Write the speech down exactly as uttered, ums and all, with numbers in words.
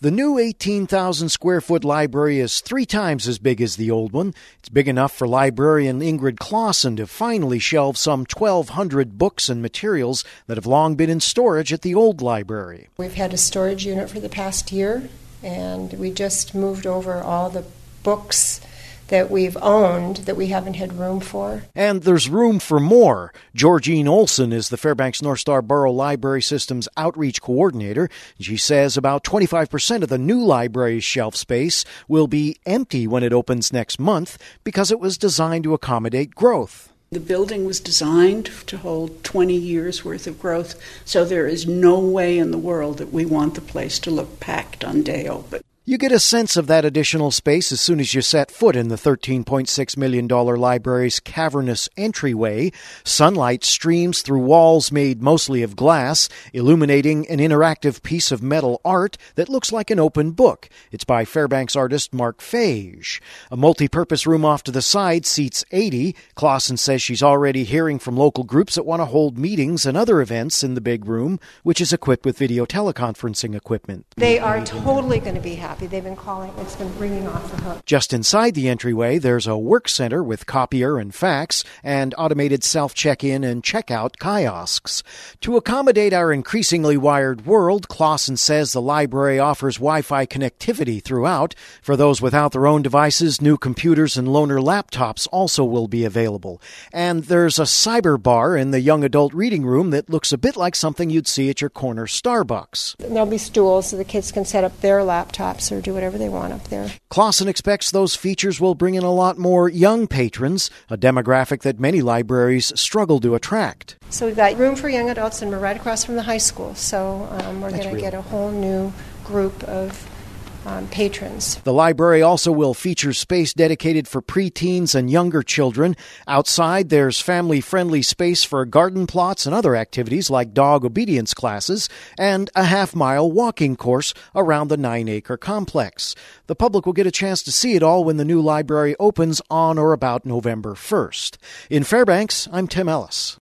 The new eighteen thousand square foot library is three times as big as the old one. It's big enough for librarian Ingrid Clausen to finally shelve some twelve hundred books and materials that have long been in storage at the old library. We've had a storage unit for the past year, and we just moved over all the books that we've owned that we haven't had room for. And there's room for more. Georgine Olson is the Fairbanks North Star Borough Library System's outreach coordinator. She says about twenty-five percent of the new library's shelf space will be empty when it opens next month because it was designed to accommodate growth. The building was designed to hold twenty years worth of growth, so there is no way in the world that we want the place to look packed on day open. You get a sense of that additional space as soon as you set foot in the thirteen point six million dollars library's cavernous entryway. Sunlight streams through walls made mostly of glass, illuminating an interactive piece of metal art that looks like an open book. It's by Fairbanks artist Mark Fage. A multi-purpose room off to the side seats eighty. Clausen says she's already hearing from local groups that want to hold meetings and other events in the big room, which is equipped with video teleconferencing equipment. They are totally going to be happy. They've been calling. It's been ringing off the hook. Just inside the entryway, there's a work center with copier and fax and automated self-check-in and check-out kiosks. To accommodate our increasingly wired world, Clausen says the library offers Wi-Fi connectivity throughout. For those without their own devices, new computers and loaner laptops also will be available. And there's a cyber bar in the young adult reading room that looks a bit like something you'd see at your corner Starbucks. There'll be stools so the kids can set up their laptops or do whatever they want up there. Clausen expects those features will bring in a lot more young patrons, a demographic that many libraries struggle to attract. So we've got room for young adults, and we're right across from the high school. So um, we're going to get a whole new group of Um, patrons. The library also will feature space dedicated for preteens and younger children. Outside, there's family-friendly space for garden plots and other activities like dog obedience classes, and a half-mile walking course around the nine-acre complex. The public will get a chance to see it all when the new library opens on or about November first. In Fairbanks, I'm Tim Ellis.